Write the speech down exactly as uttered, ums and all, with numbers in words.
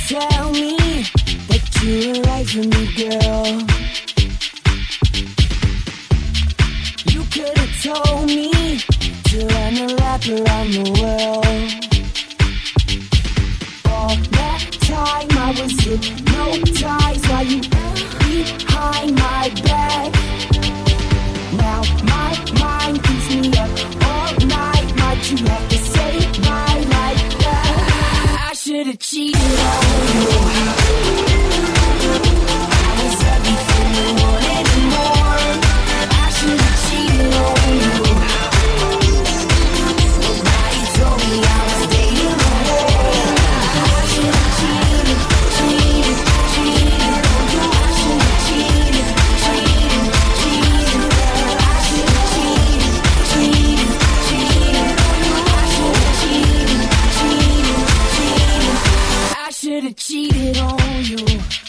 tell me that you were right for me, girl. You could have told me to run a lap around the world. All that time I was hypnotized while you behind my back. Now my mind keeps me up all night. Why'd you have to say my like that? I should've cheated on you. I was everything you wanted and more. I should've cheated on you. Nobody told me I was dating a whore. I should've cheated, cheated, cheated on you. I should've cheated, cheated, cheated. I should've cheated, cheated, cheated on you. I should've cheated, cheated, cheated. I should've cheated on you.